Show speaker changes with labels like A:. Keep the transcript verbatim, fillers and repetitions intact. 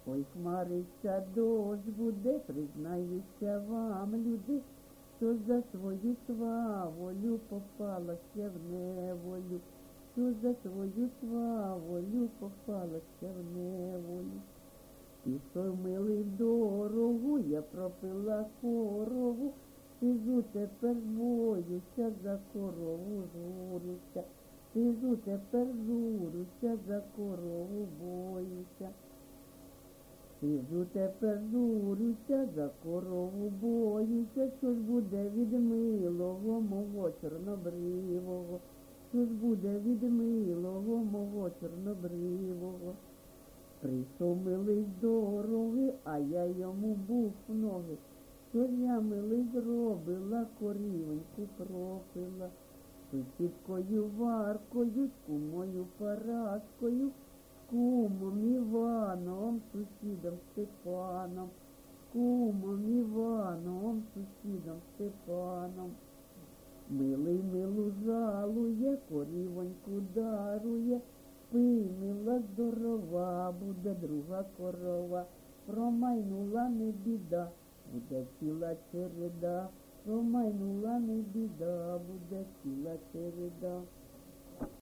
A: Ой, хмариться, дощ буде, признаюся вам, люди, що за свою сваволю попалася в неволю, що за свою сваволю попалася в неволю. Пішов милий в дорогу, я пропила корову, сижу тепер боюся, за корову журюся, сижу тепер журюся, за корову боюся. Сижу тепер журюся, за корову боюся, що ж буде від милого мого чорнобривого, що ж буде від милого мого чорнобривого. Прийшов милий з дороги, а я йому був в ноги, що ж я, милий, зробила, корівоньку пропила, сусідкою Варкою, з кумою Параскою, з кумом Іваном, сусідом Степаном, з кумом Іваном, сусідом Степаном. Милий милу жалує, корівоньку дарує, пий, мила, здорова, буде друга корова, промайнула не біда, буде ціла череда, промайнула не біда, буде ціла череда.